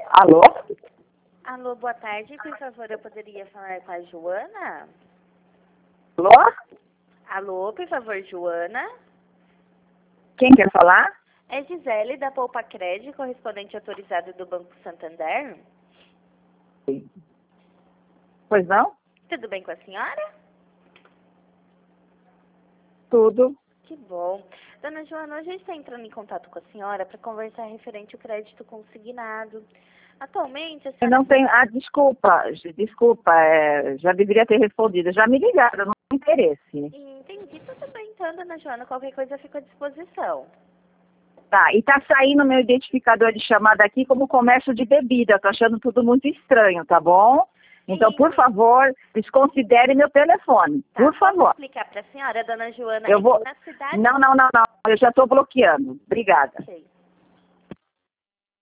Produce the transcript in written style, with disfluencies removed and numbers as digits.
Alô? Alô, boa tarde. Por favor, eu poderia falar com a Joana? Alô? Alô, por favor, Joana? Quem quer falar? É Gisele, da Poupa Crédito, correspondente autorizado do Banco Santander. Pois não? Tudo bem com a senhora? Tudo. Que bom. Dona Joana, hoje a gente está entrando em contato com a senhora para conversar referente ao crédito consignado. Atualmente, a Eu senhora... não tenho... Ah, desculpa, já deveria ter respondido. Já me ligaram, não tem interesse. Entendi, tudo bem então, Dona Joana. Qualquer coisa fica à disposição. Tá, e tá saindo meu identificador de chamada aqui como comércio de bebida. Eu tô achando tudo muito estranho, tá bom? Então, por favor, desconsidere meu telefone. Tá, Por favor. Vou explicar para a senhora, Dona Joana, Eu vou... na cidade... Não. Eu já estou bloqueando. Obrigada. Ok.